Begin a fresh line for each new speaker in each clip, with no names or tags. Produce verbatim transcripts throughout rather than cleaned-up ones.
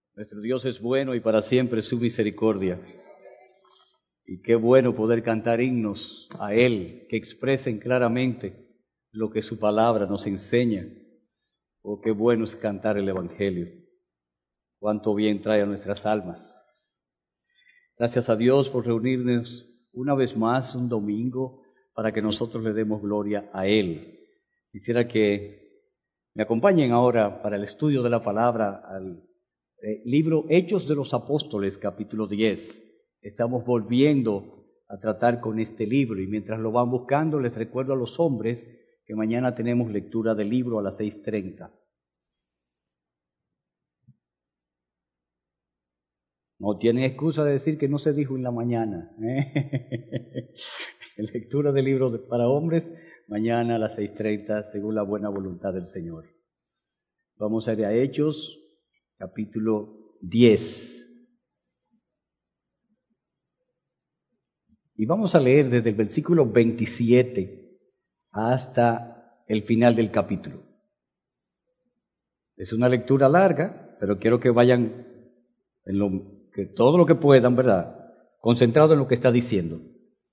Nuestro Dios es bueno y para siempre su misericordia. Y qué bueno poder cantar himnos a Él que expresen claramente lo que su palabra nos enseña. Oh, qué bueno es cantar el Evangelio. Cuánto bien trae a nuestras almas. Gracias a Dios por reunirnos una vez más un domingo para que nosotros le demos gloria a Él. Quisiera que me acompañen ahora para el estudio de la palabra al eh, libro Hechos de los Apóstoles, capítulo diez. Estamos volviendo a tratar con este libro y mientras lo van buscando les recuerdo a los hombres que mañana tenemos lectura del libro a las seis treinta. No tienen excusa de decir que no se dijo en la mañana. ¿eh? Lectura del libro para hombres, mañana a las seis treinta, según la buena voluntad del Señor. Vamos a ir a Hechos, capítulo diez. Y vamos a leer desde el versículo veintisiete hasta el final del capítulo. Es una lectura larga, pero quiero que vayan en lo que todo lo que puedan, ¿verdad? Concentrado en lo que está diciendo.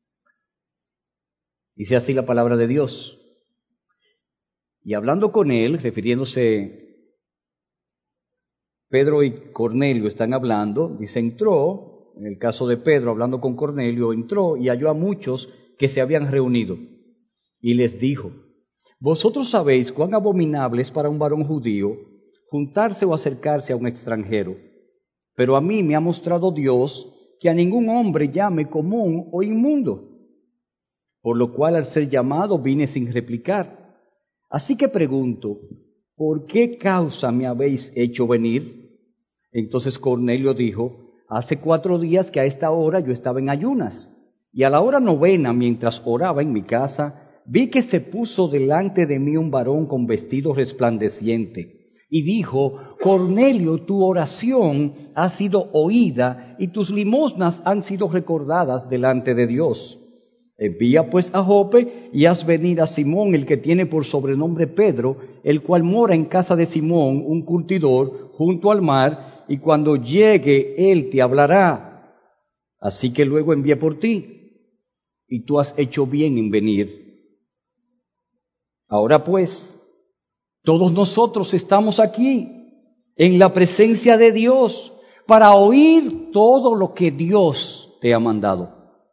Dice así la palabra de Dios. Y hablando con él, refiriéndose, Pedro y Cornelio están hablando, dice, entró, en el caso de Pedro, hablando con Cornelio, entró y halló a muchos que se habían reunido. Y les dijo, vosotros sabéis cuán abominable es para un varón judío juntarse o acercarse a un extranjero. Pero a mí me ha mostrado Dios que a ningún hombre llame común o inmundo. Por lo cual al ser llamado vine sin replicar. Así que pregunto, ¿por qué causa me habéis hecho venir? Entonces Cornelio dijo, hace cuatro días que a esta hora yo estaba en ayunas, y a la hora novena, mientras oraba en mi casa, vi que se puso delante de mí un varón con vestido resplandeciente. Y dijo, Cornelio, tu oración ha sido oída y tus limosnas han sido recordadas delante de Dios. Envía pues a Jope y haz venir a Simón, el que tiene por sobrenombre Pedro, el cual mora en casa de Simón, un curtidor, junto al mar, y cuando llegue él te hablará. Así que luego envié por ti, y tú has hecho bien en venir. Ahora pues, todos nosotros estamos aquí, en la presencia de Dios, para oír todo lo que Dios te ha mandado.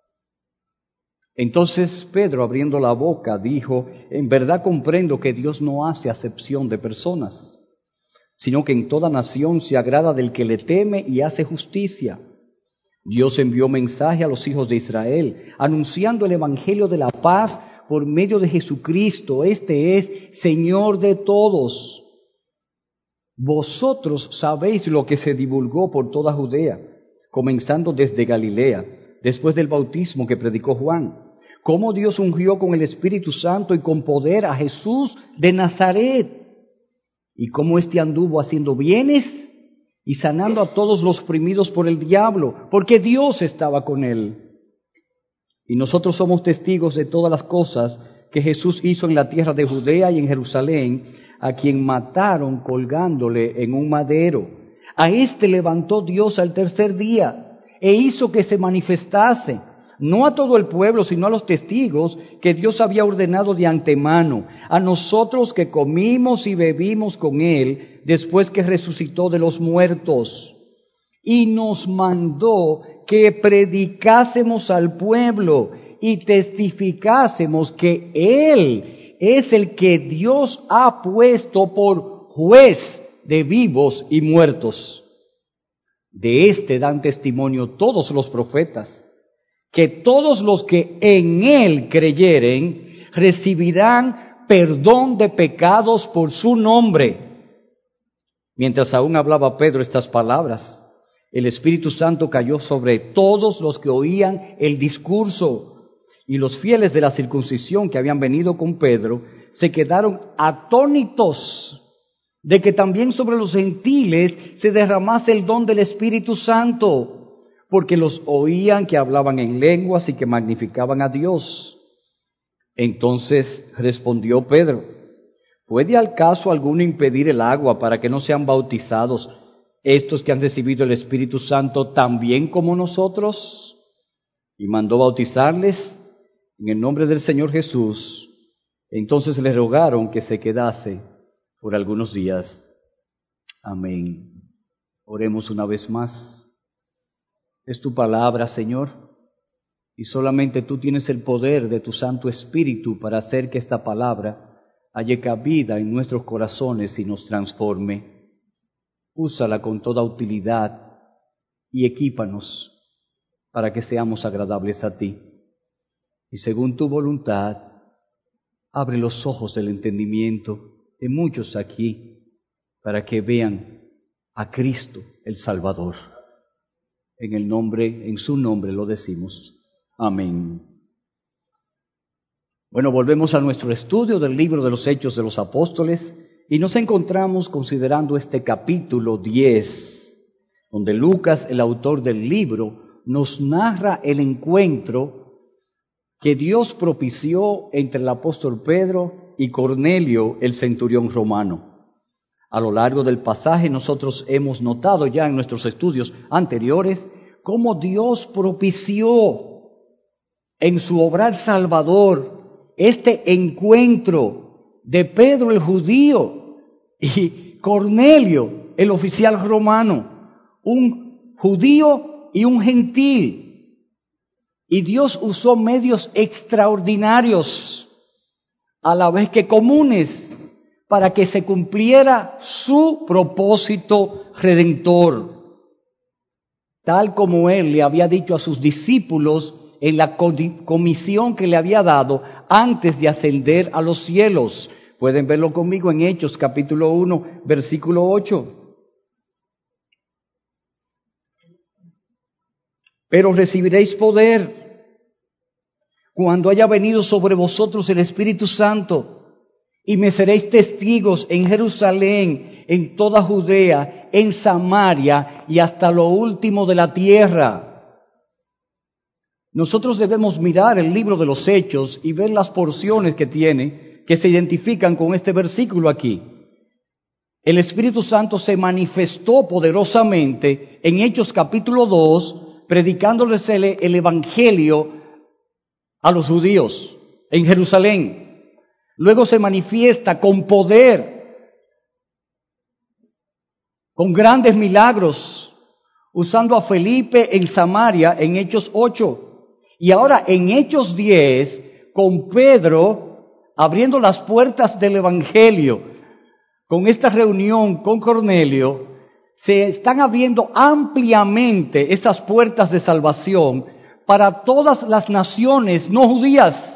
Entonces Pedro, abriendo la boca, dijo, en verdad comprendo que Dios no hace acepción de personas, sino que en toda nación se agrada del que le teme y hace justicia. Dios envió mensaje a los hijos de Israel, anunciando el evangelio de la paz por medio de Jesucristo. Este es Señor de todos. Vosotros sabéis lo que se divulgó por toda Judea, comenzando desde Galilea, después del bautismo que predicó Juan, cómo Dios ungió con el Espíritu Santo y con poder a Jesús de Nazaret, y cómo éste anduvo haciendo bienes y sanando a todos los oprimidos por el diablo, porque Dios estaba con él. Y nosotros somos testigos de todas las cosas que Jesús hizo en la tierra de Judea y en Jerusalén, a quien mataron colgándole en un madero. A éste levantó Dios al tercer día e hizo que se manifestase, no a todo el pueblo, sino a los testigos que Dios había ordenado de antemano, a nosotros que comimos y bebimos con él después que resucitó de los muertos. Y nos mandó que predicásemos al pueblo y testificásemos que él es el que Dios ha puesto por juez de vivos y muertos. De este dan testimonio todos los profetas, que todos los que en él creyeren recibirán perdón de pecados por su nombre. Mientras aún hablaba Pedro estas palabras, el Espíritu Santo cayó sobre todos los que oían el discurso, y los fieles de la circuncisión que habían venido con Pedro se quedaron atónitos de que también sobre los gentiles se derramase el don del Espíritu Santo, porque los oían que hablaban en lenguas y que magnificaban a Dios. Entonces respondió Pedro, ¿puede al caso alguno impedir el agua para que no sean bautizados estos que han recibido el Espíritu Santo también como nosotros? Y mandó bautizarles en el nombre del Señor Jesús. Entonces le rogaron que se quedase por algunos días. Amén. Oremos una vez más. Es tu palabra, Señor, y solamente tú tienes el poder de tu Santo Espíritu para hacer que esta palabra halle cabida en nuestros corazones y nos transforme. Úsala con toda utilidad y equípanos para que seamos agradables a ti. Y según tu voluntad, abre los ojos del entendimiento de muchos aquí para que vean a Cristo el Salvador. En el nombre, en su nombre lo decimos. Amén. Bueno, volvemos a nuestro estudio del libro de los Hechos de los Apóstoles y nos encontramos considerando este capítulo diez, donde Lucas, el autor del libro, nos narra el encuentro que Dios propició entre el apóstol Pedro y Cornelio, el centurión romano. A lo largo del pasaje nosotros hemos notado ya en nuestros estudios anteriores cómo Dios propició en su obrar salvador este encuentro de Pedro el judío y Cornelio el oficial romano, un judío y un gentil. Y Dios usó medios extraordinarios, a la vez que comunes, para que se cumpliera su propósito redentor, tal como Él le había dicho a sus discípulos en la comisión que le había dado antes de ascender a los cielos. Pueden verlo conmigo en Hechos capítulo uno, versículo ocho. Pero recibiréis poder cuando haya venido sobre vosotros el Espíritu Santo, y me seréis testigos en Jerusalén, en toda Judea, en Samaria y hasta lo último de la tierra. Nosotros debemos mirar el libro de los Hechos y ver las porciones que tiene, que se identifican con este versículo aquí. El Espíritu Santo se manifestó poderosamente en Hechos capítulo dos, predicándoles el, el Evangelio a los judíos en Jerusalén. Luego se manifiesta con poder, con grandes milagros, usando a Felipe en Samaria en Hechos ocho. Y ahora en Hechos diez, con Pedro abriendo las puertas del Evangelio, con esta reunión con Cornelio, se están abriendo ampliamente esas puertas de salvación para todas las naciones no judías.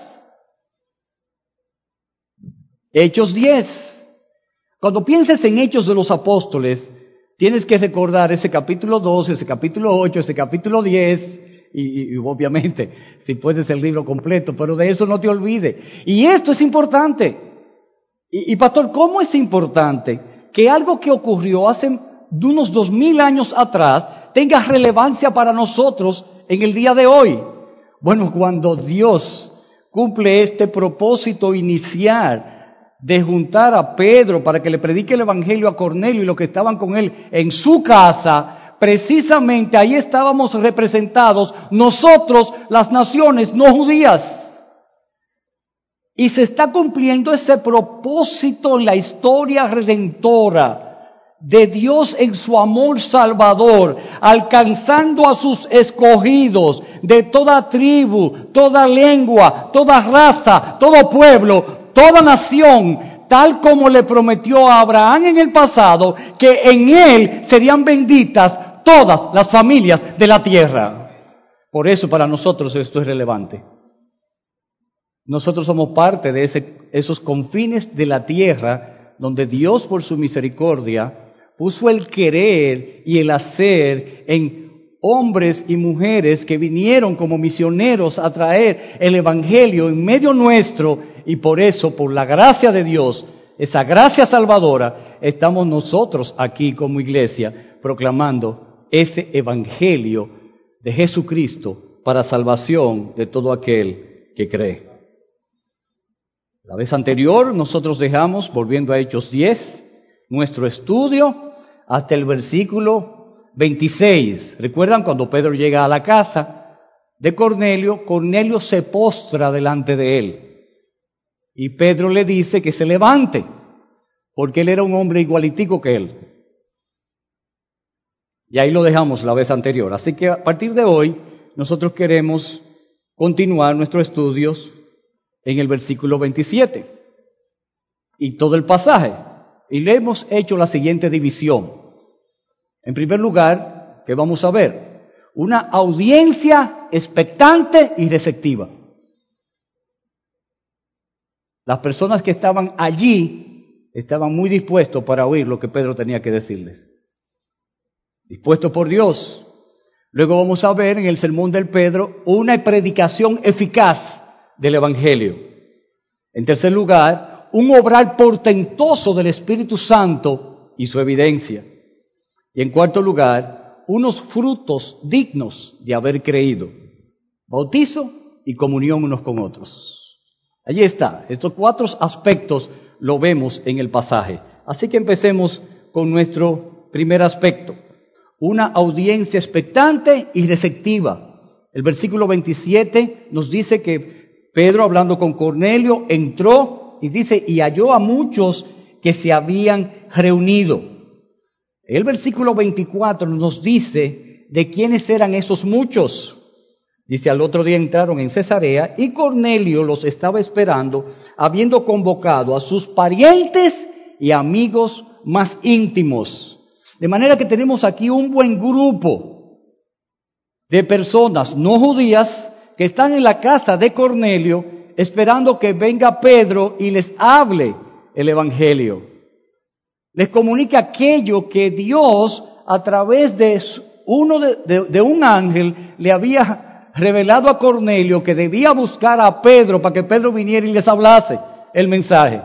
Hechos diez. Cuando pienses en Hechos de los Apóstoles, tienes que recordar ese capítulo dos, ese capítulo ocho, ese capítulo diez, y, y obviamente, si puedes el libro completo, pero de eso no te olvides. Y esto es importante. Y, y pastor, ¿cómo es importante que algo que ocurrió hace de unos dos mil años atrás tenga relevancia para nosotros en el día de hoy? Bueno, cuando Dios cumple este propósito inicial de juntar a Pedro para que le predique el Evangelio a Cornelio y los que estaban con él en su casa, precisamente ahí estábamos representados nosotros, las naciones no judías. Y se está cumpliendo ese propósito en la historia redentora de Dios en su amor salvador, alcanzando a sus escogidos de toda tribu, toda lengua, toda raza, todo pueblo, toda nación, tal como le prometió a Abraham en el pasado, que en él serían benditas todas las familias de la tierra. Por eso para nosotros esto es relevante. Nosotros somos parte de ese, esos confines de la tierra, donde Dios por su misericordia puso el querer y el hacer en hombres y mujeres que vinieron como misioneros a traer el Evangelio en medio nuestro, y por eso, por la gracia de Dios, esa gracia salvadora, estamos nosotros aquí como iglesia proclamando ese Evangelio de Jesucristo para salvación de todo aquel que cree. La vez anterior nosotros dejamos, volviendo a Hechos diez, nuestro estudio hasta el versículo veintiséis. ¿Recuerdan cuando Pedro llega a la casa de Cornelio? Cornelio se postra delante de él. Y Pedro le dice que se levante, porque él era un hombre igualitico que él. Y ahí lo dejamos la vez anterior. Así que a partir de hoy, nosotros queremos continuar nuestros estudios en el versículo veintisiete. Y todo el pasaje. Y le hemos hecho la siguiente división. En primer lugar, ¿qué vamos a ver? Una audiencia expectante y receptiva. Las personas que estaban allí estaban muy dispuestos para oír lo que Pedro tenía que decirles. Dispuestos por Dios. Luego vamos a ver en el sermón del Pedro una predicación eficaz del Evangelio. En tercer lugar, un obrar portentoso del Espíritu Santo y su evidencia. Y en cuarto lugar, unos frutos dignos de haber creído. Bautizo y comunión unos con otros. Allí está. Estos cuatro aspectos lo vemos en el pasaje. Así que empecemos con nuestro primer aspecto. Una audiencia expectante y receptiva. El versículo veintisiete nos dice que Pedro, hablando con Cornelio, entró y dice, y halló a muchos que se habían reunido. El versículo veinticuatro nos dice de quiénes eran esos muchos. Dice, al otro día entraron en Cesarea y Cornelio los estaba esperando, habiendo convocado a sus parientes y amigos más íntimos. De manera que tenemos aquí un buen grupo de personas no judías que están en la casa de Cornelio esperando que venga Pedro y les hable el Evangelio. Les comunique aquello que Dios a través de uno de, de, de un ángel le había revelado a Cornelio que debía buscar a Pedro para que Pedro viniera y les hablase el mensaje.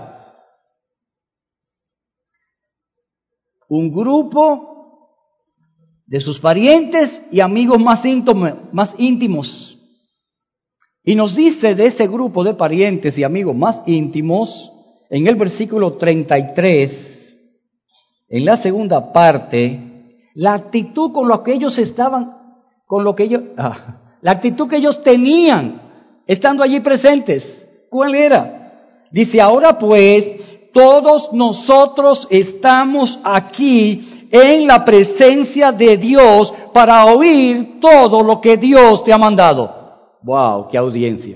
Un grupo de sus parientes y amigos más íntimos, más íntimos. Y nos dice de ese grupo de parientes y amigos más íntimos, en el versículo treinta y tres, en la segunda parte, la actitud con la que ellos estaban, con lo que ellos, ah, la actitud que ellos tenían, estando allí presentes. ¿Cuál era? Dice, ahora pues, todos nosotros estamos aquí en la presencia de Dios para oír todo lo que Dios te ha mandado. ¡Wow! ¡Qué audiencia!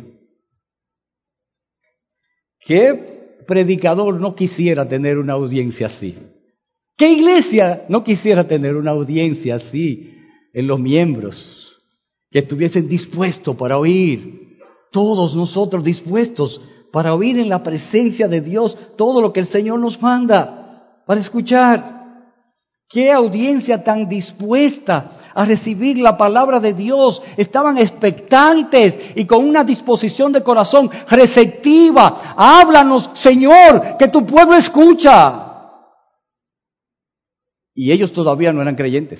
¿Qué predicador no quisiera tener una audiencia así? ¿Qué iglesia no quisiera tener una audiencia así en los miembros? Que estuviesen dispuestos para oír. Todos nosotros dispuestos para oír en la presencia de Dios todo lo que el Señor nos manda, para escuchar. ¡Qué audiencia tan dispuesta a recibir la palabra de Dios! Estaban expectantes y con una disposición de corazón receptiva. ¡Háblanos, Señor, que tu pueblo escucha! Y ellos todavía no eran creyentes.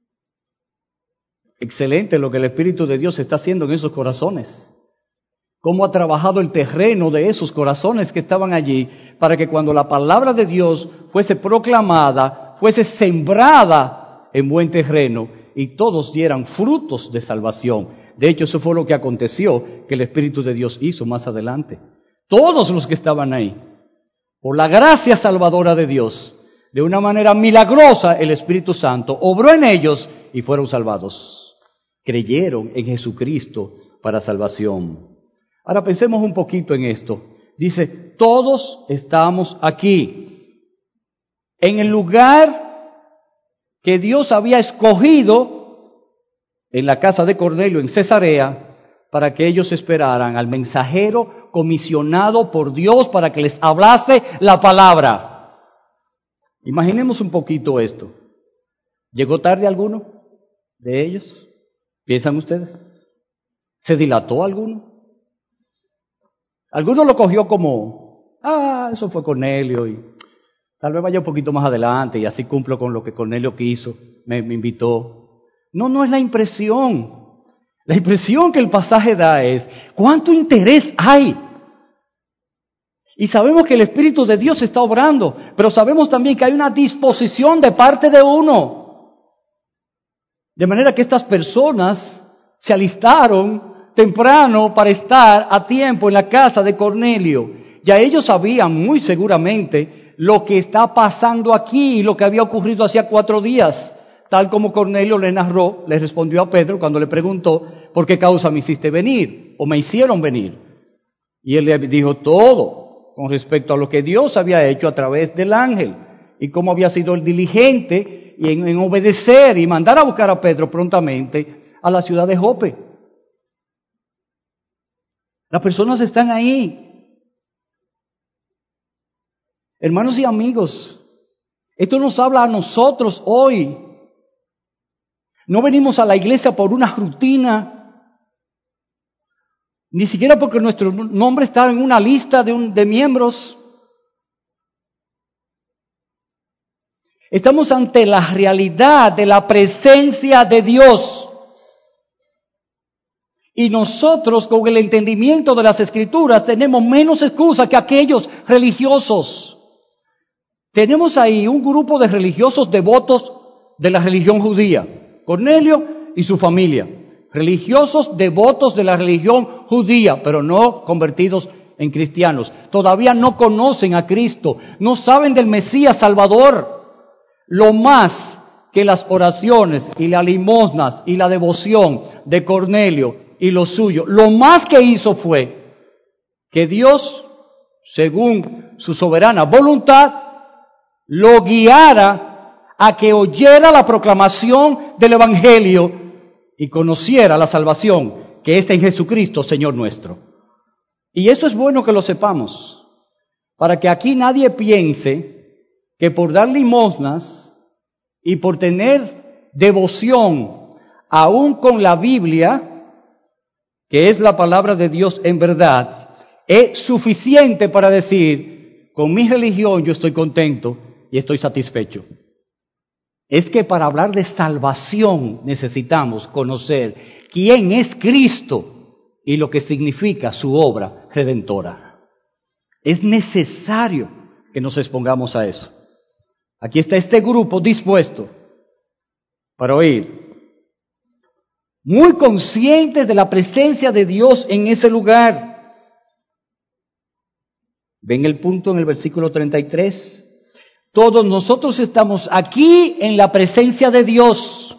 Excelente lo que el Espíritu de Dios está haciendo en esos corazones. Cómo ha trabajado el terreno de esos corazones que estaban allí para que cuando la palabra de Dios fuese proclamada, fuese sembrada en buen terreno y todos dieran frutos de salvación. De hecho, eso fue lo que aconteció, que el Espíritu de Dios hizo más adelante. Todos los que estaban ahí, por la gracia salvadora de Dios, de una manera milagrosa, el Espíritu Santo obró en ellos y fueron salvados. Creyeron en Jesucristo para salvación. Ahora pensemos un poquito en esto. Dice, todos estamos aquí, en el lugar que Dios había escogido, en la casa de Cornelio, en Cesarea, para que ellos esperaran al mensajero comisionado por Dios para que les hablase la palabra. Imaginemos un poquito esto. ¿Llegó tarde alguno de ellos? ¿Piensan ustedes? ¿Se dilató alguno? Alguno lo cogió como, ah, eso fue Cornelio y tal vez vaya un poquito más adelante y así cumplo con lo que Cornelio quiso, me, me invitó. No, no es la impresión. La impresión que el pasaje da es, ¿cuánto interés hay? Y sabemos que el Espíritu de Dios está obrando, pero sabemos también que hay una disposición de parte de uno. De manera que estas personas se alistaron temprano para estar a tiempo en la casa de Cornelio. Ya ellos sabían muy seguramente lo que está pasando aquí y lo que había ocurrido hacía cuatro días. Tal como Cornelio le narró, le respondió a Pedro cuando le preguntó, ¿por qué causa me hiciste venir? ¿O me hicieron venir? Y él le dijo todo con respecto a lo que Dios había hecho a través del ángel y cómo había sido el diligente en, en obedecer y mandar a buscar a Pedro prontamente a la ciudad de Jope. Las personas están ahí. Hermanos y amigos, esto nos habla a nosotros hoy. No venimos a la iglesia por una rutina, ni siquiera porque nuestro nombre está en una lista de, un, de miembros. Estamos ante la realidad de la presencia de Dios. Y nosotros, con el entendimiento de las Escrituras, tenemos menos excusa que aquellos religiosos. Tenemos ahí un grupo de religiosos devotos de la religión judía, Cornelio y su familia. Religiosos devotos de la religión judía, pero no convertidos en cristianos. Todavía no conocen a Cristo, no saben del Mesías Salvador. Lo más que las oraciones y las limosnas y la devoción de Cornelio y lo suyo, lo más que hizo fue que Dios, según su soberana voluntad, lo guiara a que oyera la proclamación del Evangelio y conociera la salvación que es en Jesucristo, Señor nuestro. Y eso es bueno que lo sepamos, para que aquí nadie piense que por dar limosnas y por tener devoción aún con la Biblia, que es la palabra de Dios en verdad, es suficiente para decir, con mi religión yo estoy contento y estoy satisfecho. Es que para hablar de salvación necesitamos conocer quién es Cristo y lo que significa su obra redentora. Es necesario que nos expongamos a eso. Aquí está este grupo dispuesto para oír, muy conscientes de la presencia de Dios en ese lugar. ¿Ven el punto en el versículo treinta y tres? Todos nosotros estamos aquí en la presencia de Dios.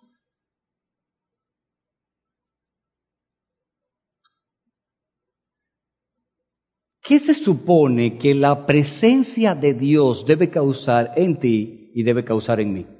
¿Qué se supone que la presencia de Dios debe causar en ti y debe causar en mí?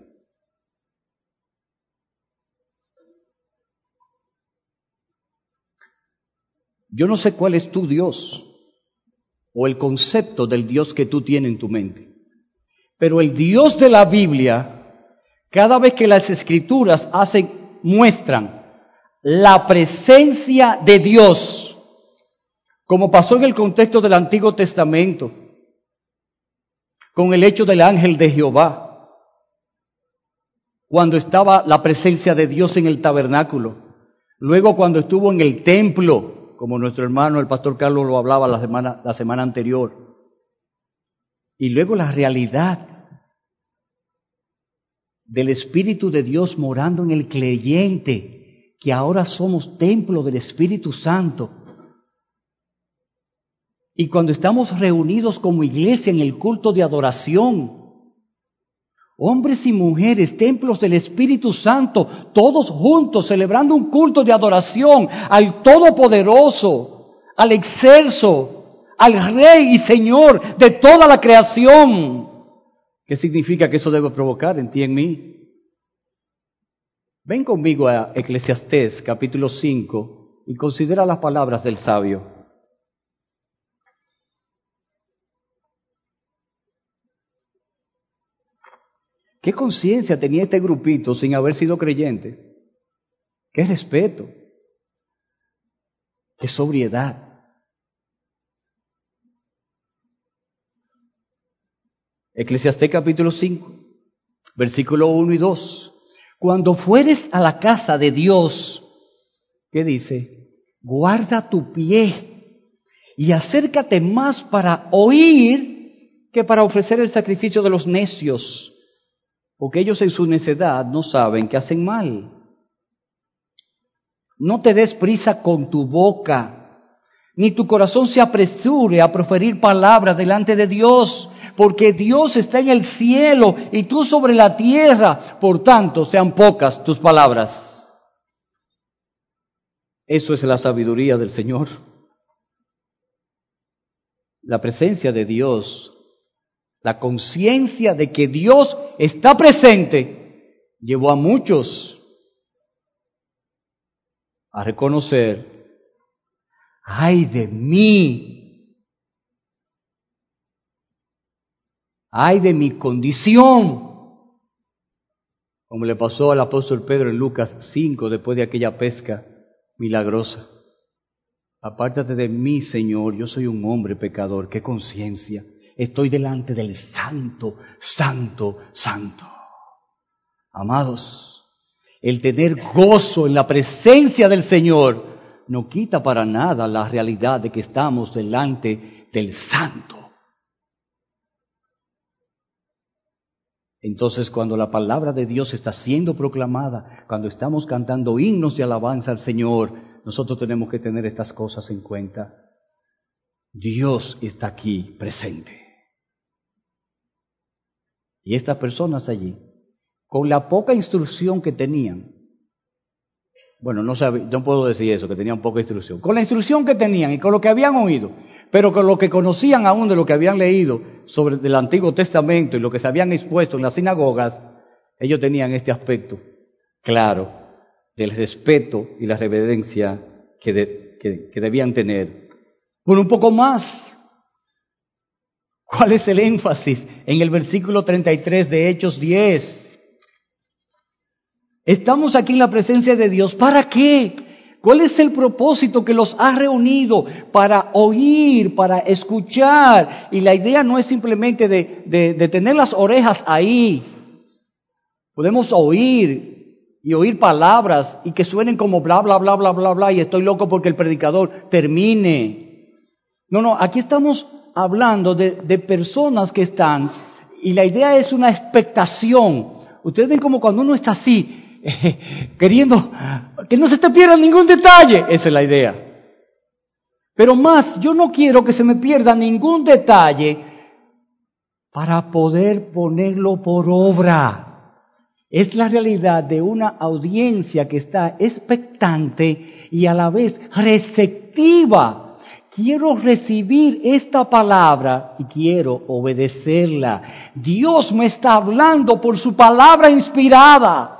Yo no sé cuál es tu Dios o el concepto del Dios que tú tienes en tu mente. Pero el Dios de la Biblia, cada vez que las Escrituras hacen, muestran la presencia de Dios, como pasó en el contexto del Antiguo Testamento, con el hecho del ángel de Jehová, cuando estaba la presencia de Dios en el tabernáculo, luego cuando estuvo en el templo, como nuestro hermano el pastor Carlos lo hablaba la semana, la semana anterior, y luego la realidad del Espíritu de Dios morando en el creyente, que ahora somos templo del Espíritu Santo. Y cuando estamos reunidos como iglesia en el culto de adoración, hombres y mujeres, templos del Espíritu Santo, todos juntos celebrando un culto de adoración al Todopoderoso, al Excelso, al Rey y Señor de toda la creación. ¿Qué significa que eso debe provocar en ti y en mí? Ven conmigo a Eclesiastés capítulo cinco y considera las palabras del sabio. ¿Qué conciencia tenía este grupito sin haber sido creyente? ¿Qué respeto? ¿Qué sobriedad? Eclesiastés capítulo cinco, versículo uno y dos. Cuando fueres a la casa de Dios, ¿qué dice? Guarda tu pie y acércate más para oír que para ofrecer el sacrificio de los necios, porque ellos en su necedad no saben que hacen mal. No te des prisa con tu boca, ni tu corazón se apresure a proferir palabras delante de Dios, porque Dios está en el cielo y tú sobre la tierra, por tanto sean pocas tus palabras. Eso es la sabiduría del Señor. La presencia de Dios, la conciencia de que Dios está presente, llevó a muchos a reconocer: ¡ay de mí! ¡Ay de mi condición! Como le pasó al apóstol Pedro en Lucas cinco, después de aquella pesca milagrosa. Apártate de mí, Señor, yo soy un hombre pecador. ¡Qué conciencia! Estoy delante del Santo, Santo, Santo. Amados, el tener gozo en la presencia del Señor no quita para nada la realidad de que estamos delante del Santo. Entonces, cuando la palabra de Dios está siendo proclamada, cuando estamos cantando himnos de alabanza al Señor, nosotros tenemos que tener estas cosas en cuenta. Dios está aquí presente. Y estas personas allí, con la poca instrucción que tenían, bueno, no sabe, no puedo decir eso, que tenían poca instrucción, con la instrucción que tenían y con lo que habían oído, pero con lo que conocían aún de lo que habían leído sobre el Antiguo Testamento y lo que se habían expuesto en las sinagogas, ellos tenían este aspecto claro del respeto y la reverencia que, de, que, que debían tener. Bueno, un poco más. ¿Cuál es el énfasis en el versículo treinta y tres de Hechos diez? Estamos aquí en la presencia de Dios. ¿Para qué? ¿Cuál es el propósito que los ha reunido? Para oír, para escuchar. Y la idea no es simplemente de, de, de tener las orejas ahí. Podemos oír y oír palabras y que suenen como bla, bla, bla, bla, bla, bla, y estoy loco porque el predicador termine. No, no, aquí estamos hablando de, de personas que están, y la idea es una expectación. Ustedes ven como cuando uno está así, eh, queriendo que no se te pierda ningún detalle. Esa es la idea. Pero más, yo no quiero que se me pierda ningún detalle para poder ponerlo por obra. Es la realidad de una audiencia que está expectante y a la vez receptiva. Quiero recibir esta palabra y quiero obedecerla. Dios me está hablando por su palabra inspirada.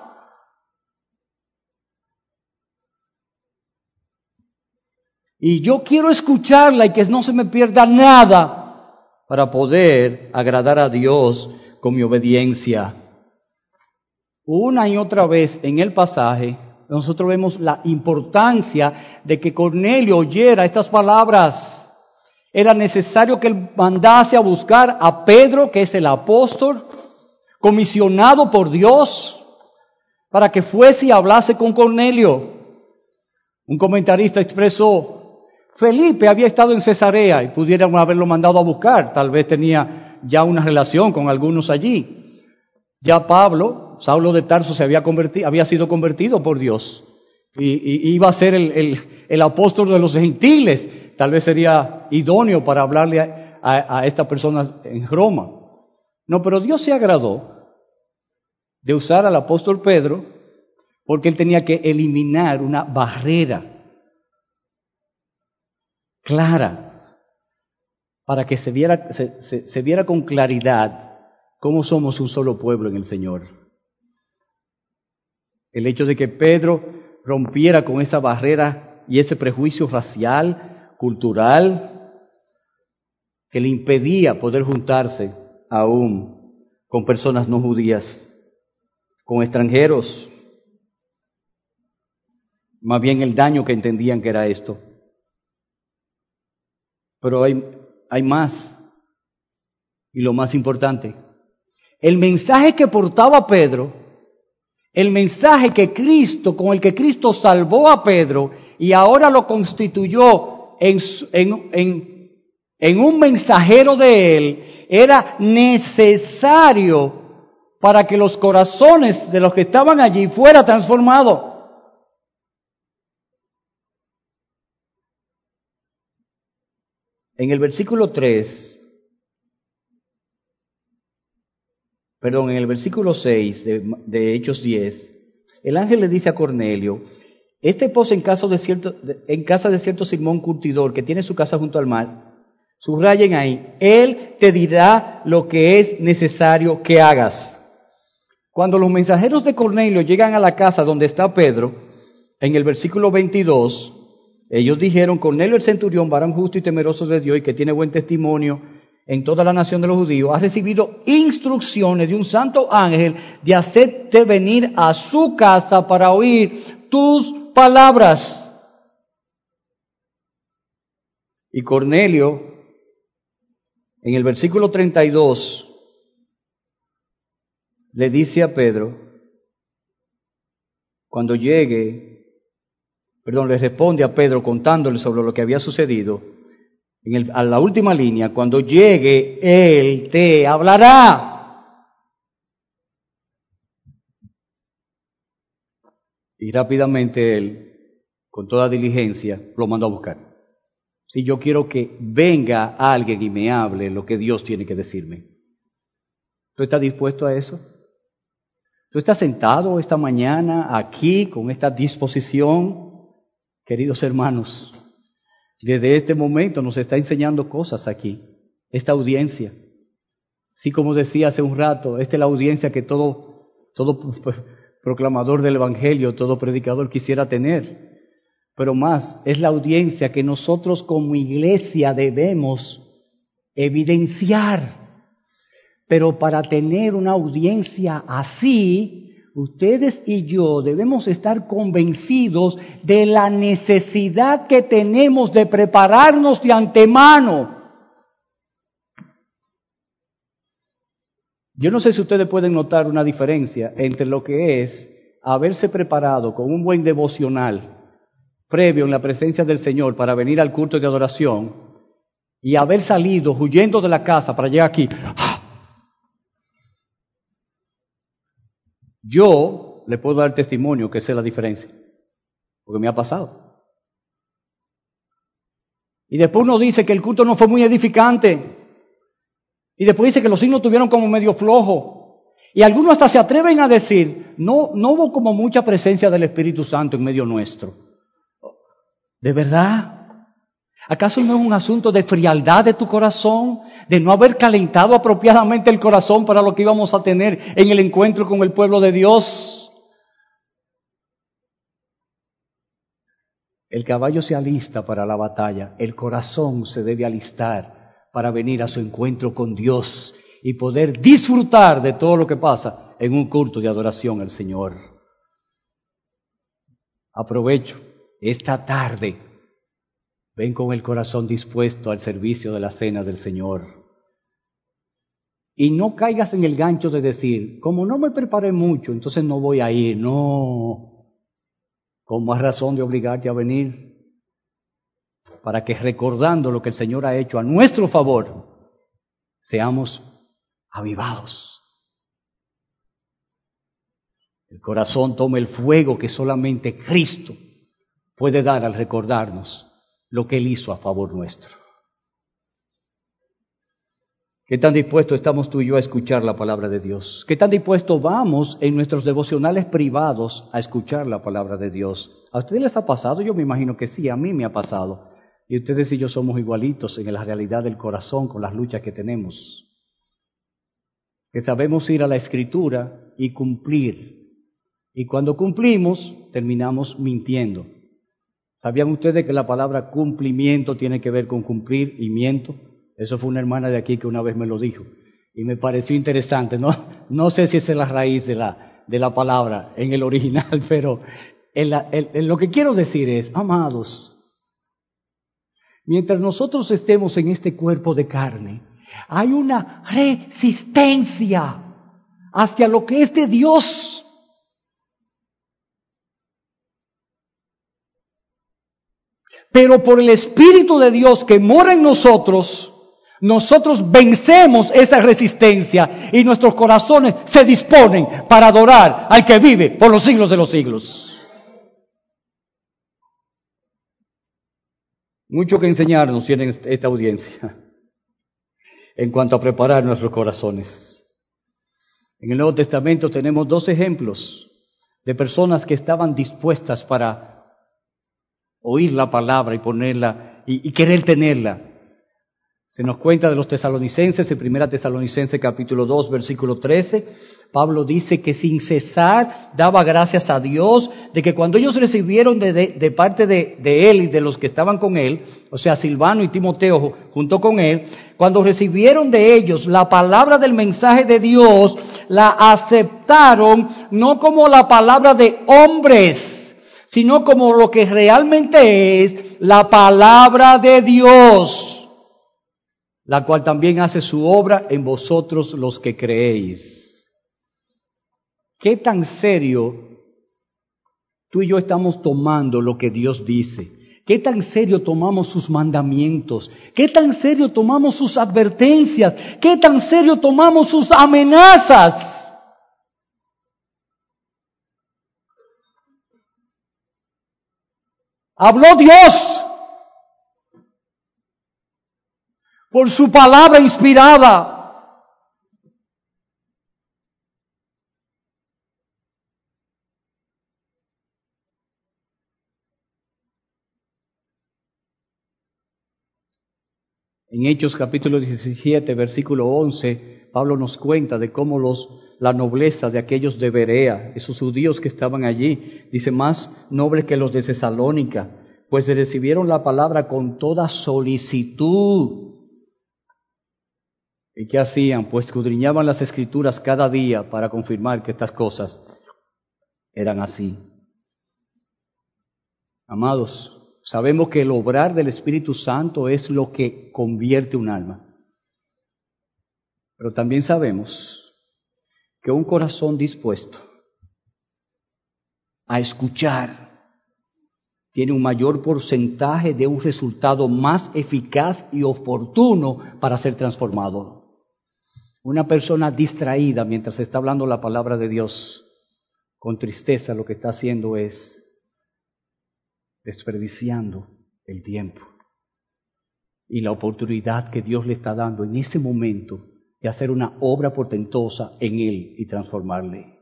Y yo quiero escucharla y que no se me pierda nada para poder agradar a Dios con mi obediencia. Una y otra vez en el pasaje, nosotros vemos la importancia de que Cornelio oyera estas palabras. Era necesario que él mandase a buscar a Pedro, que es el apóstol, comisionado por Dios, para que fuese y hablase con Cornelio. Un comentarista expresó: Felipe había estado en Cesarea y pudieran haberlo mandado a buscar, tal vez tenía ya una relación con algunos allí. Ya Pablo, Saulo de Tarso, se había convertido, había sido convertido por Dios y, y iba a ser el, el, el apóstol de los gentiles. Tal vez sería idóneo para hablarle a, a, a estas personas en Roma. No, pero Dios se agradó de usar al apóstol Pedro porque él tenía que eliminar una barrera clara para que se viera, se, se, se viera con claridad cómo somos un solo pueblo en el Señor. El hecho de que Pedro rompiera con esa barrera y ese prejuicio racial, cultural, que le impedía poder juntarse aún con personas no judías, con extranjeros. Más bien el daño que entendían que era esto. Pero hay, hay más. Y lo más importante, el mensaje que portaba Pedro, el mensaje que Cristo, con el que Cristo salvó a Pedro y ahora lo constituyó en, en, en en un mensajero de Él, era necesario para que los corazones de los que estaban allí fueran transformados. En el versículo tres, perdón, en el versículo seis de, de Hechos diez, el ángel le dice a Cornelio: este posa en, caso de cierto, en casa de cierto Simón curtidor que tiene su casa junto al mar. Subrayen ahí, él te dirá lo que es necesario que hagas. Cuando los mensajeros de Cornelio llegan a la casa donde está Pedro, en el versículo veintidós, ellos dijeron: Cornelio el centurión, varón justo y temeroso de Dios y que tiene buen testimonio en toda la nación de los judíos, ha recibido instrucciones de un santo ángel de hacerte venir a su casa para oír tus palabras. Y Cornelio, en el versículo treinta y dos, le dice a Pedro, cuando llegue, perdón, le responde a Pedro contándole sobre lo que había sucedido, en el, a la última línea: cuando llegue, él te hablará. Y rápidamente él, con toda diligencia, lo mandó a buscar. Si yo quiero que venga alguien y me hable lo que Dios tiene que decirme. ¿Tú estás dispuesto a eso? ¿Tú estás sentado esta mañana aquí con esta disposición? Queridos hermanos, desde este momento nos está enseñando cosas aquí, esta audiencia. Sí, como decía hace un rato, esta es la audiencia que todo, todo proclamador del Evangelio, todo predicador quisiera tener. Pero más, es la audiencia que nosotros como iglesia debemos evidenciar. Pero para tener una audiencia así, ustedes y yo debemos estar convencidos de la necesidad que tenemos de prepararnos de antemano. Yo no sé si ustedes pueden notar una diferencia entre lo que es haberse preparado con un buen devocional previo en la presencia del Señor para venir al culto de adoración y haber salido huyendo de la casa para llegar aquí. Yo le puedo dar testimonio que esa es la diferencia, porque me ha pasado. Y después uno dice que el culto no fue muy edificante, y después dice que los signos tuvieron como medio flojo, y algunos hasta se atreven a decir, no, no hubo como mucha presencia del Espíritu Santo en medio nuestro. ¿De verdad? ¿Acaso no es un asunto de frialdad de tu corazón? De no haber calentado apropiadamente el corazón para lo que íbamos a tener en el encuentro con el pueblo de Dios. El caballo se alista para la batalla, el corazón se debe alistar para venir a su encuentro con Dios y poder disfrutar de todo lo que pasa en un culto de adoración al Señor. Aprovecho esta tarde, ven con el corazón dispuesto al servicio de la cena del Señor. Y no caigas en el gancho de decir, como no me preparé mucho, entonces no voy a ir. No, con más razón de obligarte a venir, para que recordando lo que el Señor ha hecho a nuestro favor, seamos avivados. El corazón toma el fuego que solamente Cristo puede dar al recordarnos lo que Él hizo a favor nuestro. ¿Qué tan dispuestos estamos tú y yo a escuchar la palabra de Dios? ¿Qué tan dispuestos vamos en nuestros devocionales privados a escuchar la palabra de Dios? ¿A ustedes les ha pasado? Yo me imagino que sí, a mí me ha pasado. Y ustedes y yo somos igualitos en la realidad del corazón con las luchas que tenemos. Que sabemos ir a la Escritura y cumplir. Y cuando cumplimos, terminamos mintiendo. ¿Sabían ustedes que la palabra cumplimiento tiene que ver con cumplir y miento? Eso fue una hermana de aquí que una vez me lo dijo. Y me pareció interesante. No, no sé si esa es la raíz de la, de la palabra en el original, pero en la, en, en lo que quiero decir es, amados, mientras nosotros estemos en este cuerpo de carne, hay una resistencia hacia lo que es de Dios. Pero por el Espíritu de Dios que mora en nosotros, nosotros vencemos esa resistencia y nuestros corazones se disponen para adorar al que vive por los siglos de los siglos. Mucho que enseñarnos tiene esta audiencia en cuanto a preparar nuestros corazones. En el Nuevo Testamento tenemos dos ejemplos de personas que estaban dispuestas para oír la palabra y ponerla y, y querer tenerla. Se nos cuenta de los tesalonicenses, en Primera Tesalonicenses capítulo dos, versículo trece, Pablo dice que sin cesar daba gracias a Dios de que cuando ellos recibieron de, de, de parte de, de él y de los que estaban con él, o sea, Silvano y Timoteo junto con él, cuando recibieron de ellos la palabra del mensaje de Dios, la aceptaron no como la palabra de hombres, sino como lo que realmente es la palabra de Dios, la cual también hace su obra en vosotros los que creéis. ¿Qué tan serio tú y yo estamos tomando lo que Dios dice? ¿Qué tan serio tomamos sus mandamientos? ¿Qué tan serio tomamos sus advertencias? ¿Qué tan serio tomamos sus amenazas? Habló Dios por su palabra inspirada. En Hechos capítulo diecisiete, versículo once, Pablo nos cuenta de cómo los, la nobleza de aquellos de Berea, esos judíos que estaban allí, dice, más nobles que los de Tesalónica, pues recibieron la palabra con toda solicitud. ¿Y qué hacían? Pues escudriñaban las Escrituras cada día para confirmar que estas cosas eran así. Amados, sabemos que el obrar del Espíritu Santo es lo que convierte un alma. Pero también sabemos que un corazón dispuesto a escuchar tiene un mayor porcentaje de un resultado más eficaz y oportuno para ser transformado. Una persona distraída mientras está hablando la palabra de Dios, con tristeza lo que está haciendo es desperdiciando el tiempo y la oportunidad que Dios le está dando en ese momento de hacer una obra portentosa en él y transformarle.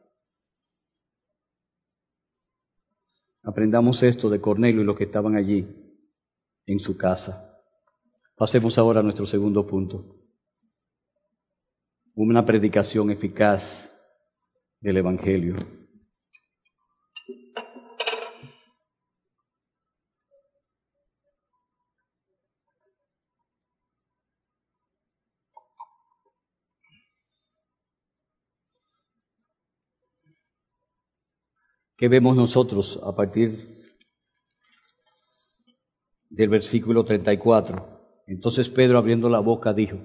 Aprendamos esto de Cornelio y los que estaban allí en su casa. Pasemos ahora a nuestro segundo punto. Una predicación eficaz del Evangelio. ¿Qué vemos nosotros a partir del versículo treinta y cuatro? Entonces Pedro, abriendo la boca, dijo,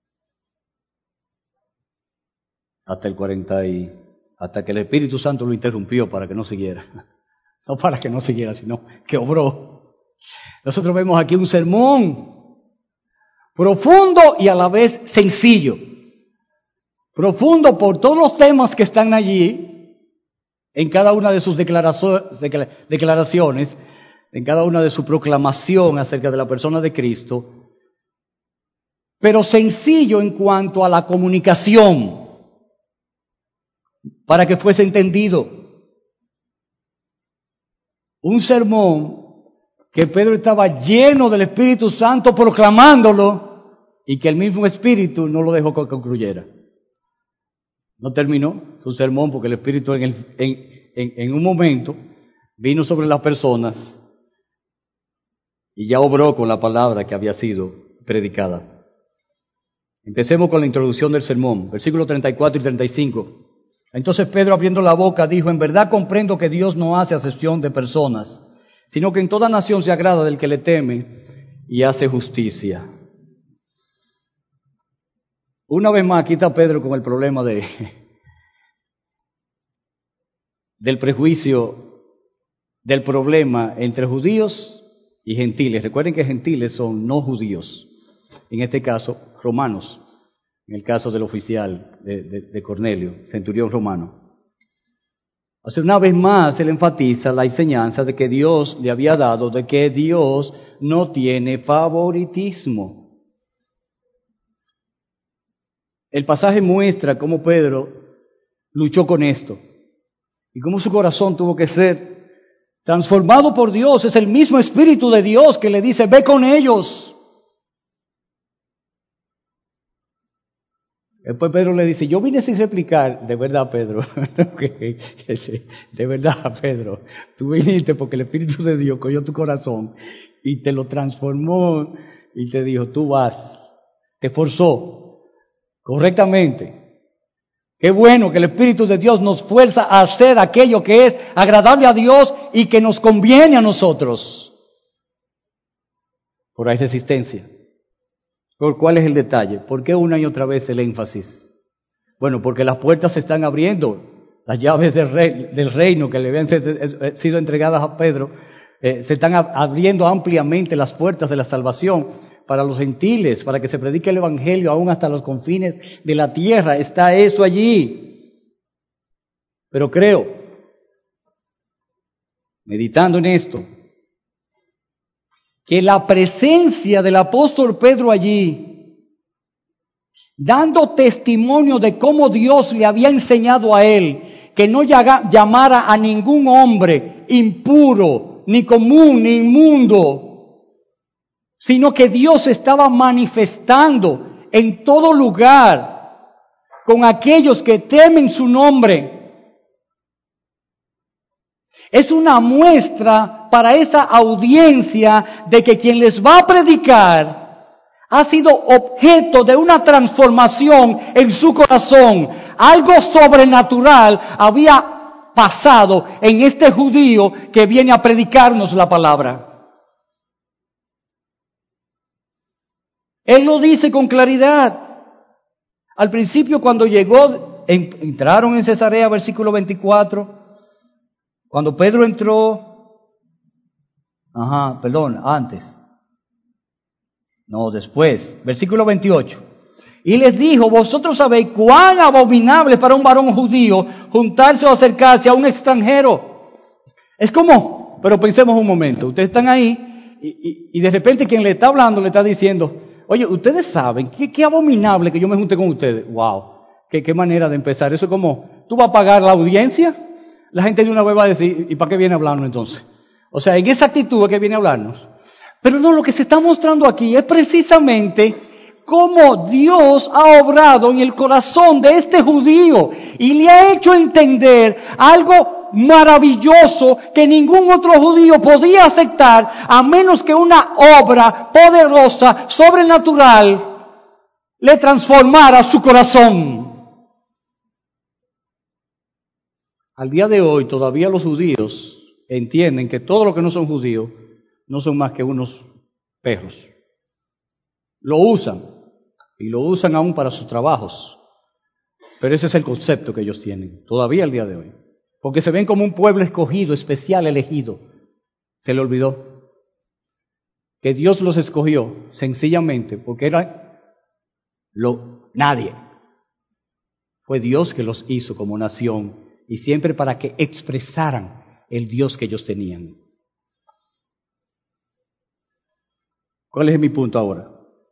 hasta el cuarenta y, hasta que el Espíritu Santo lo interrumpió para que no siguiera. No para que no siguiera, sino que obró. Nosotros vemos aquí un sermón profundo y a la vez sencillo. Profundo por todos los temas que están allí, en cada una de sus declaraciones, en cada una de su proclamación acerca de la persona de Cristo, pero sencillo en cuanto a la comunicación, para que fuese entendido. Un sermón que Pedro estaba lleno del Espíritu Santo proclamándolo y que el mismo Espíritu no lo dejó que concluyera. No terminó su sermón porque el Espíritu en, el, en, en, en un momento vino sobre las personas y ya obró con la palabra que había sido predicada. Empecemos con la introducción del sermón, versículos treinta y cuatro y treinta y cinco. Entonces Pedro, abriendo la boca, dijo, en verdad comprendo que Dios no hace acepción de personas, sino que en toda nación se agrada del que le teme y hace justicia. Una vez más, aquí está Pedro con el problema de, del prejuicio, del problema entre judíos y gentiles. Recuerden que gentiles son no judíos. en este caso romanos, en el caso del oficial de, de, de Cornelio, centurión romano. O sea, una vez más él enfatiza la enseñanza de que Dios le había dado, de que Dios no tiene favoritismo. El pasaje muestra cómo Pedro luchó con esto y cómo su corazón tuvo que ser transformado por Dios. Es el mismo Espíritu de Dios que le dice, ve con ellos. Después Pedro le dice, yo vine sin replicar, de verdad Pedro, de verdad Pedro, tú viniste porque el Espíritu de Dios cogió tu corazón y te lo transformó y te dijo, tú vas, te forzó correctamente. Qué bueno que el Espíritu de Dios nos fuerza a hacer aquello que es agradable a Dios y que nos conviene a nosotros. Pero hay resistencia. ¿Cuál es el detalle? ¿Por qué una y otra vez el énfasis? Bueno, porque las puertas se están abriendo, las llaves del, rey, del reino que le habían sido entregadas a Pedro, eh, se están abriendo ampliamente las puertas de la salvación para los gentiles, para que se predique el Evangelio aún hasta los confines de la tierra. Está eso allí. Pero creo, meditando en esto, que la presencia del apóstol Pedro allí, dando testimonio de cómo Dios le había enseñado a él que no llamara a ningún hombre impuro, ni común, ni inmundo, sino que Dios estaba manifestando en todo lugar con aquellos que temen su nombre. Es una muestra para esa audiencia de que quien les va a predicar ha sido objeto de una transformación en su corazón. Algo sobrenatural había pasado en este judío que viene a predicarnos la palabra. Él lo dice con claridad. Al principio, cuando llegó, entraron en Cesarea, versículo veinticuatro. Cuando Pedro entró, ajá, perdón, antes, no, después, versículo veintiocho, y les dijo, vosotros sabéis cuán abominable es para un varón judío juntarse o acercarse a un extranjero. Es como, pero pensemos un momento, ustedes están ahí y, y, y de repente quien le está hablando le está diciendo, oye, ustedes saben, qué, qué abominable que yo me junte con ustedes. Wow, qué, qué manera de empezar. Eso es como, ¿tú vas a pagar la audiencia? La gente de una vez va a decir, ¿y para qué viene a hablarnos entonces? O sea, en esa actitud es que viene a hablarnos. Pero no, lo que se está mostrando aquí es precisamente cómo Dios ha obrado en el corazón de este judío y le ha hecho entender algo maravilloso que ningún otro judío podía aceptar a menos que una obra poderosa, sobrenatural, le transformara su corazón. Al día de hoy todavía los judíos entienden que todos los que no son judíos no son más que unos perros. Lo usan, y lo usan aún para sus trabajos. Pero ese es el concepto que ellos tienen, todavía al día de hoy. Porque se ven como un pueblo escogido, especial, elegido. Se le olvidó que Dios los escogió sencillamente porque era lo, nadie. Fue Dios que los hizo como nación. Y siempre para que expresaran el Dios que ellos tenían. ¿Cuál es mi punto ahora?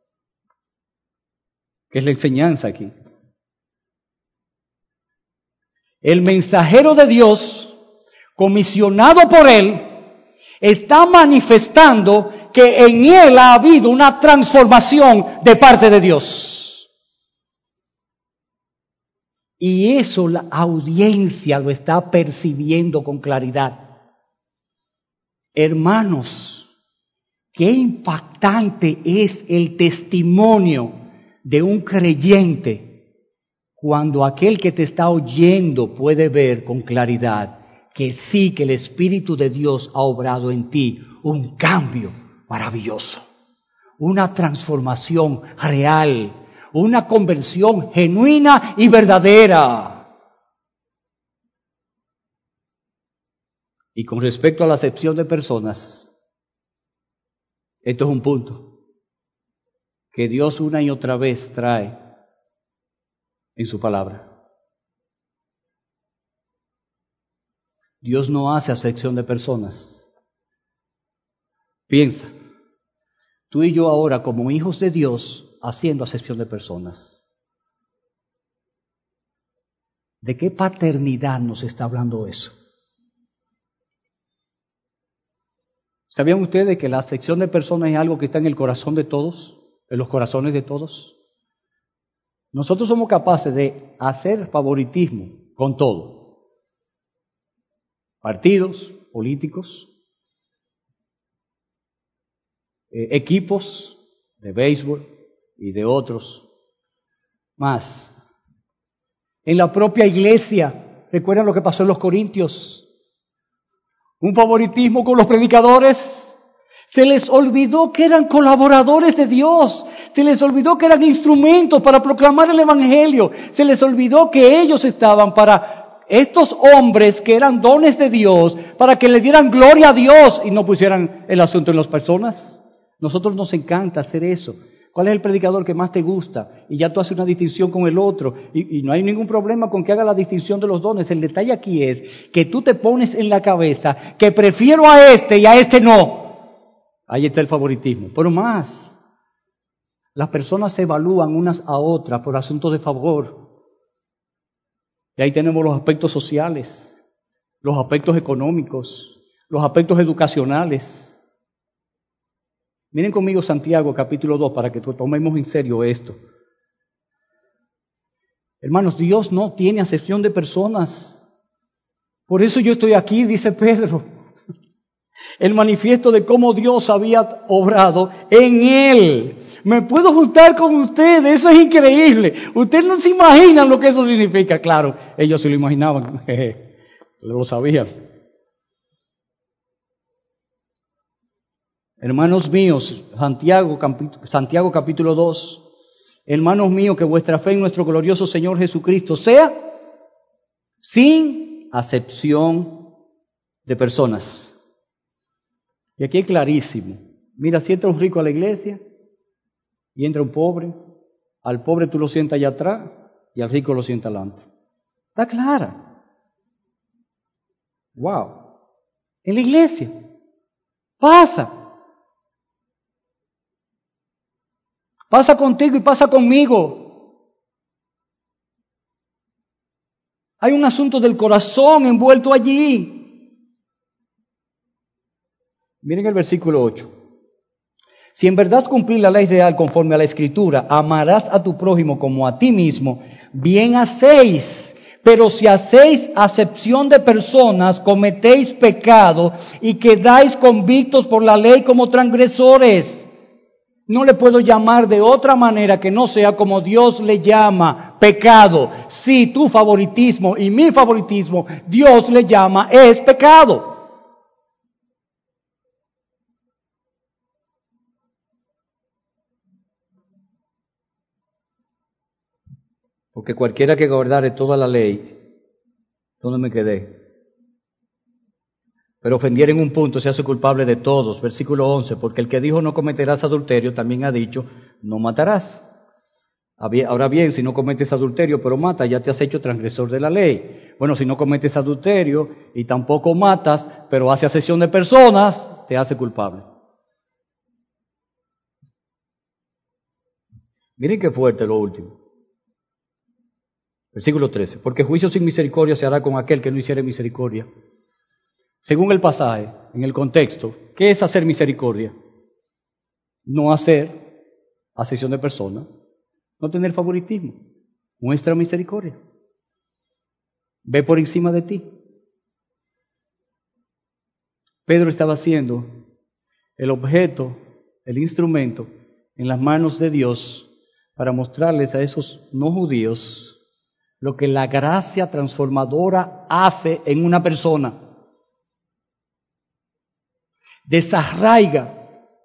¿Qué es la enseñanza aquí? El mensajero de Dios, comisionado por Él, está manifestando que en Él ha habido una transformación de parte de Dios. Y eso la audiencia lo está percibiendo con claridad. Hermanos, qué impactante es el testimonio de un creyente cuando aquel que te está oyendo puede ver con claridad que sí, que el Espíritu de Dios ha obrado en ti un cambio maravilloso, una transformación real, una conversión genuina y verdadera. Y con respecto a la acepción de personas, esto es un punto. que Dios una y otra vez trae en su palabra. Dios no hace acepción de personas. Piensa, tú y yo ahora como hijos de Dios haciendo acepción de personas. ¿De qué paternidad nos está hablando eso? ¿Sabían ustedes que la acepción de personas es algo que está en el corazón de todos? En los corazones de todos. Nosotros somos capaces de hacer favoritismo con todo. Partidos políticos, eh, equipos de béisbol y de otros más. En la propia iglesia, ¿recuerdan lo que pasó en los Corintios? Un favoritismo con los predicadores. Se les olvidó que eran colaboradores de Dios. Se les olvidó que eran instrumentos para proclamar el Evangelio. Se les olvidó que ellos estaban para estos hombres que eran dones de Dios, para que le dieran gloria a Dios y no pusieran el asunto en las personas. Nosotros nos encanta hacer eso. ¿Cuál es el predicador que más te gusta? Y ya tú haces una distinción con el otro. Y, y no hay ningún problema con que haga la distinción de los dones. El detalle aquí es que tú te pones en la cabeza que prefiero a este y a este no. Ahí está el favoritismo. Pero más, las personas se evalúan unas a otras por asuntos de favor. Y ahí tenemos los aspectos sociales, los aspectos económicos, los aspectos educacionales. Miren conmigo Santiago capítulo dos para que tomemos en serio esto. Hermanos, Dios no tiene acepción de personas. Por eso yo estoy aquí, dice Pedro. El manifiesto de cómo Dios había obrado en Él. Me puedo juntar con ustedes, eso es increíble. Ustedes no se imaginan lo que eso significa. Claro, ellos se lo imaginaban, lo sabían. Hermanos míos, Santiago, Santiago capítulo dos, hermanos míos, que vuestra fe en nuestro glorioso Señor Jesucristo sea sin acepción de personas. Y aquí es clarísimo. Mira, si entra un rico a la iglesia y entra un pobre, al pobre tú lo sientas allá atrás y al rico lo sientas adelante. Está clara. Wow. En la iglesia pasa. Pasa contigo y pasa conmigo. Hay un asunto del corazón envuelto allí. Miren el versículo ocho. Si en verdad cumplir la ley real conforme a la Escritura, amarás a tu prójimo como a ti mismo, bien hacéis. Pero si hacéis acepción de personas, cometéis pecado y quedáis convictos por la ley como transgresores. No le puedo llamar de otra manera que no sea como Dios le llama, pecado. Si tu favoritismo y mi favoritismo, Dios le llama, es pecado. Porque cualquiera que guardare toda la ley, ¿dónde me quedé? Pero ofendiera en un punto, se hace culpable de todos. Versículo once, porque el que dijo no cometerás adulterio, también ha dicho, no matarás. Ahora bien, si no cometes adulterio, pero matas, ya te has hecho transgresor de la ley. Bueno, si no cometes adulterio y tampoco matas, pero hace asesión de personas, te hace culpable. Miren qué fuerte lo último. Versículo trece, porque juicio sin misericordia se hará con aquel que no hiciere misericordia. Según el pasaje, en el contexto, ¿qué es hacer misericordia? No hacer acepción de personas, no tener favoritismo, muestra misericordia. Ve por encima de ti. Pedro estaba siendo el objeto, el instrumento en las manos de Dios para mostrarles a esos no judíos lo que la gracia transformadora hace en una persona. Desarraiga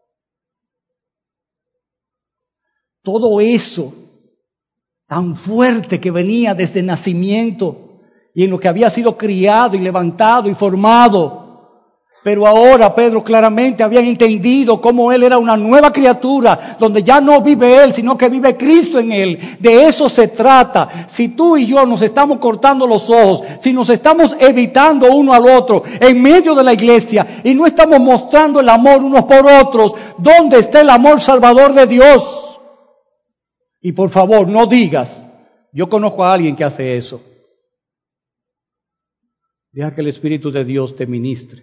todo eso tan fuerte que venía desde el nacimiento y en lo que había sido criado y levantado y formado. Pero ahora Pedro claramente había entendido cómo él era una nueva criatura, donde ya no vive él, sino que vive Cristo en él. De eso se trata. Si tú y yo nos estamos cortando los ojos, si nos estamos evitando uno al otro en medio de la iglesia y no estamos mostrando el amor unos por otros, ¿dónde está el amor salvador de Dios? Y por favor, no digas, yo conozco a alguien que hace eso. Deja que el Espíritu de Dios te ministre,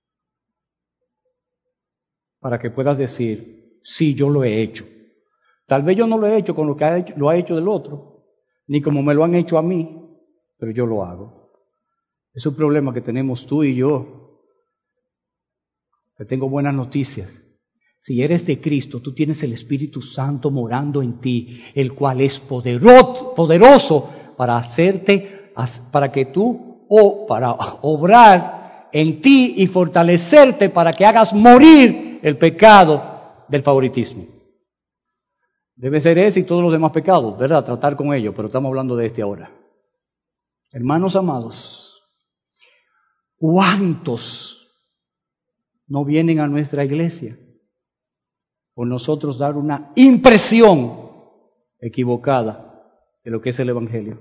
para que puedas decir, sí, yo lo he hecho. Tal vez yo no lo he hecho con lo que ha hecho, lo ha hecho del otro, ni como me lo han hecho a mí, pero yo lo hago. Es un problema que tenemos tú y yo. Te tengo buenas noticias. Si eres de Cristo, tú tienes el Espíritu Santo morando en ti, el cual es poderoso, poderoso para hacerte, para que tú, o para obrar en ti y fortalecerte para que hagas morir el pecado del favoritismo. Debe ser ese y todos los demás pecados, ¿verdad? Tratar con ellos, pero estamos hablando de este ahora. Hermanos amados, ¿cuántos no vienen a nuestra iglesia por nosotros dar una impresión equivocada de lo que es el Evangelio?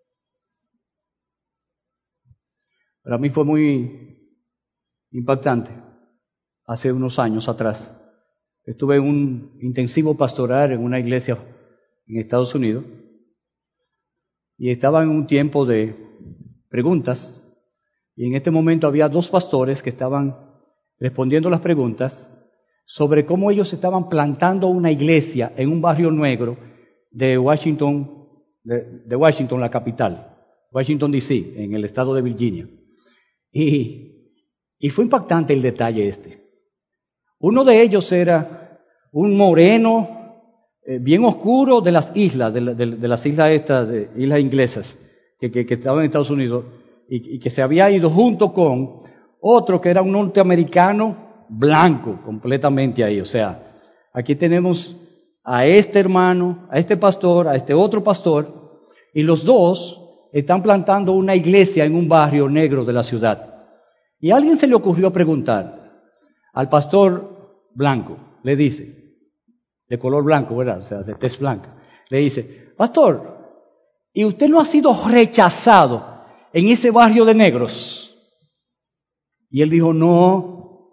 Para mí fue muy impactante. Hace unos años atrás, estuve en un intensivo pastoral en una iglesia en Estados Unidos y estaba en un tiempo de preguntas y en este momento había dos pastores que estaban respondiendo las preguntas sobre cómo ellos estaban plantando una iglesia en un barrio negro de Washington, de, de Washington, la capital, Washington D C, en el estado de Virginia. Y, y fue impactante el detalle este. Uno de ellos era un moreno eh, bien oscuro de las islas, de, la, de, de las islas estas, de islas inglesas, que, que, que estaban en Estados Unidos, y, y que se había ido junto con otro que era un norteamericano blanco, completamente ahí. O sea, aquí tenemos a este hermano, a este pastor, a este otro pastor, y los dos están plantando una iglesia en un barrio negro de la ciudad. Y a alguien se le ocurrió preguntar al pastor blanco, le dice, de color blanco, ¿verdad? O sea, de tez blanca, le dice, pastor, ¿y usted no ha sido rechazado en ese barrio de negros? Y él dijo, no.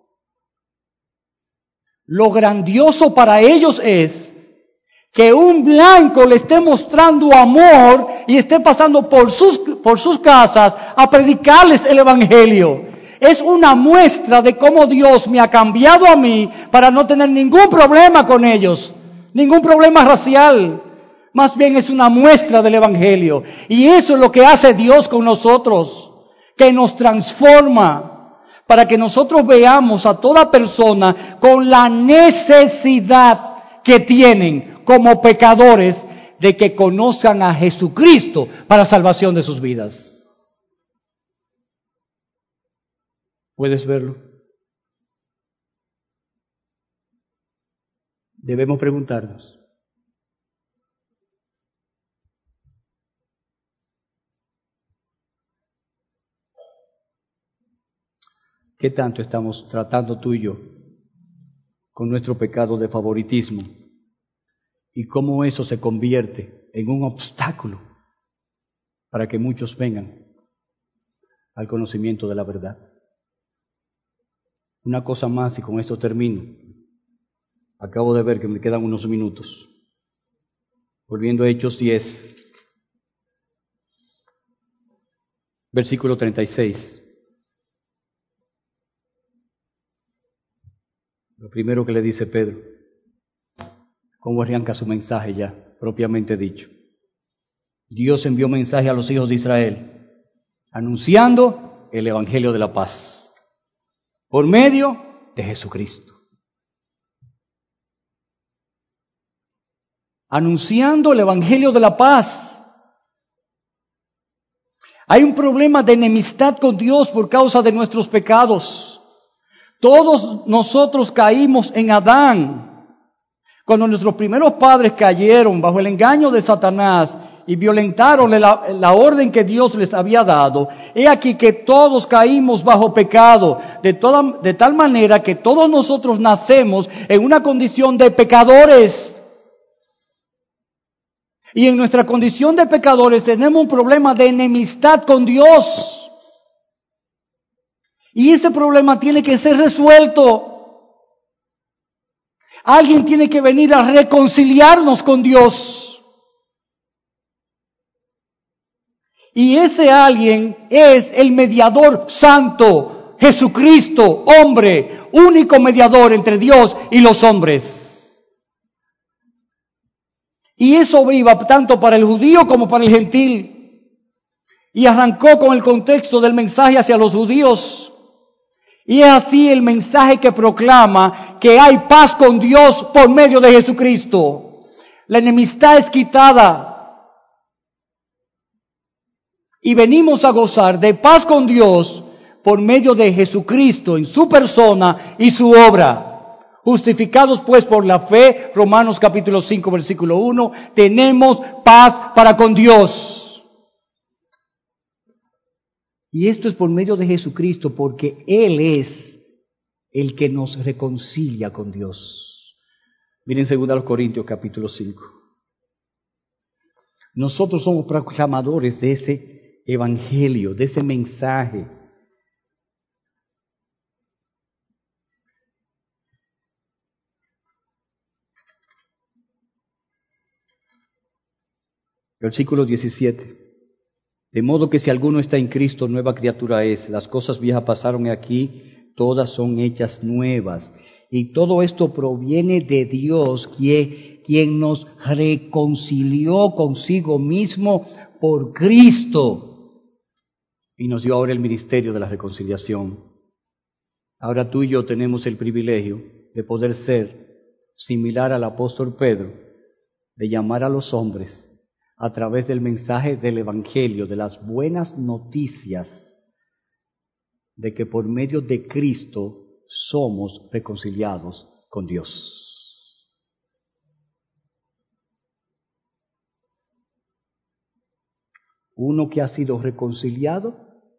Lo grandioso para ellos es que un blanco le esté mostrando amor y esté pasando por sus, por sus casas a predicarles el Evangelio. Es una muestra de cómo Dios me ha cambiado a mí para no tener ningún problema con ellos, ningún problema racial. Más bien es una muestra del Evangelio. Y eso es lo que hace Dios con nosotros, que nos transforma para que nosotros veamos a toda persona con la necesidad que tienen como pecadores de que conozcan a Jesucristo para salvación de sus vidas. ¿Puedes verlo? Debemos preguntarnos, ¿qué tanto estamos tratando tú y yo con nuestro pecado de favoritismo? Y cómo eso se convierte en un obstáculo para que muchos vengan al conocimiento de la verdad. Una cosa más y con esto termino. Acabo de ver que me quedan unos minutos. Volviendo a Hechos diez, versículo treinta y seis. Lo primero que le dice Pedro, cómo arranca su mensaje ya, propiamente dicho. Dios envió mensaje a los hijos de Israel, anunciando el Evangelio de la paz, por medio de Jesucristo. Anunciando el Evangelio de la paz. Hay un problema de enemistad con Dios por causa de nuestros pecados. Todos nosotros caímos en Adán. Cuando nuestros primeros padres cayeron bajo el engaño de Satanás y violentaron la, la orden que Dios les había dado, he aquí que todos caímos bajo pecado, de, toda, de tal manera que todos nosotros nacemos en una condición de pecadores. Y en nuestra condición de pecadores tenemos un problema de enemistad con Dios. Y ese problema tiene que ser resuelto. Alguien tiene que venir a reconciliarnos con Dios. Y ese alguien es el mediador santo, Jesucristo, hombre, único mediador entre Dios y los hombres. Y eso iba tanto para el judío como para el gentil. Y arrancó con el contexto del mensaje hacia los judíos. Y es así el mensaje que proclama que hay paz con Dios por medio de Jesucristo. La enemistad es quitada. Y venimos a gozar de paz con Dios por medio de Jesucristo en su persona y su obra. Justificados pues por la fe, Romanos capítulo cinco versículo uno, tenemos paz para con Dios. Y esto es por medio de Jesucristo, porque Él es el que nos reconcilia con Dios. Miren segunda Corintios capítulo cinco. Nosotros somos proclamadores de ese evangelio, de ese mensaje. Versículo diecisiete. De modo que si alguno está en Cristo, nueva criatura es. Las cosas viejas pasaron aquí, todas son hechas nuevas. Y todo esto proviene de Dios, quien, quien nos reconcilió consigo mismo por Cristo. Y nos dio ahora el ministerio de la reconciliación. Ahora tú y yo tenemos el privilegio de poder ser similar al apóstol Pedro, de llamar a los hombres a través del mensaje del Evangelio, de las buenas noticias, de que por medio de Cristo somos reconciliados con Dios. Uno que ha sido reconciliado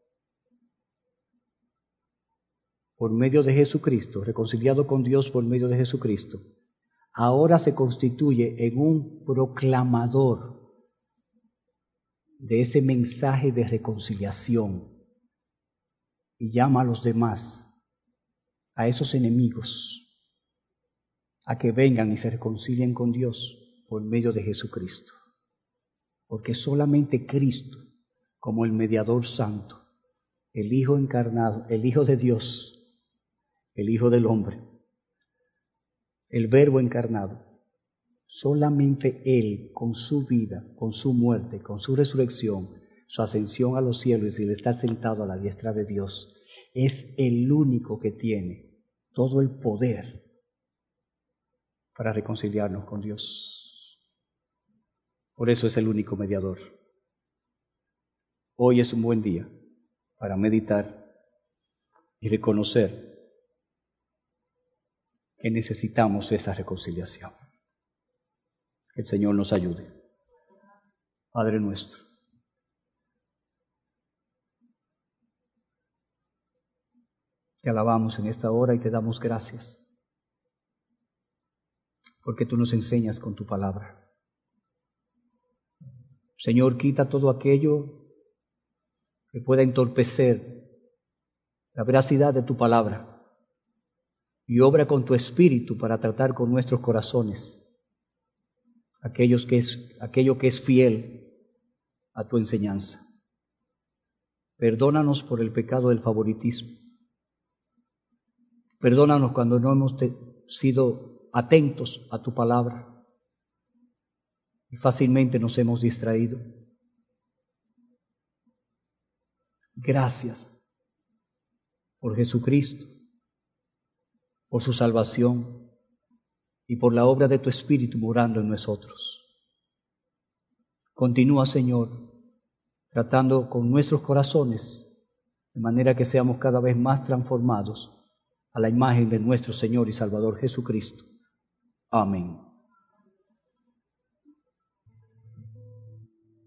por medio de Jesucristo, reconciliado con Dios por medio de Jesucristo, ahora se constituye en un proclamador de ese mensaje de reconciliación y llama a los demás, a esos enemigos, a que vengan y se reconcilien con Dios por medio de Jesucristo. Porque solamente Cristo, como el mediador santo, el Hijo encarnado, el Hijo de Dios, el Hijo del hombre, el Verbo encarnado, solamente Él, con su vida, con su muerte, con su resurrección, su ascensión a los cielos y el estar sentado a la diestra de Dios, es el único que tiene todo el poder para reconciliarnos con Dios. Por eso es el único mediador. Hoy es un buen día para meditar y reconocer que necesitamos esa reconciliación. Que el Señor nos ayude. Padre nuestro, te alabamos en esta hora y te damos gracias, porque tú nos enseñas con tu palabra. Señor, quita todo aquello que pueda entorpecer la veracidad de tu palabra y obra con tu espíritu para tratar con nuestros corazones aquellos que es, aquello que es fiel a tu enseñanza. Perdónanos por el pecado del favoritismo. Perdónanos cuando no hemos te, sido atentos a tu palabra y fácilmente nos hemos distraído. Gracias por Jesucristo, por su salvación y por la obra de tu Espíritu morando en nosotros. Continúa, Señor, tratando con nuestros corazones, de manera que seamos cada vez más transformados a la imagen de nuestro Señor y Salvador Jesucristo. Amén.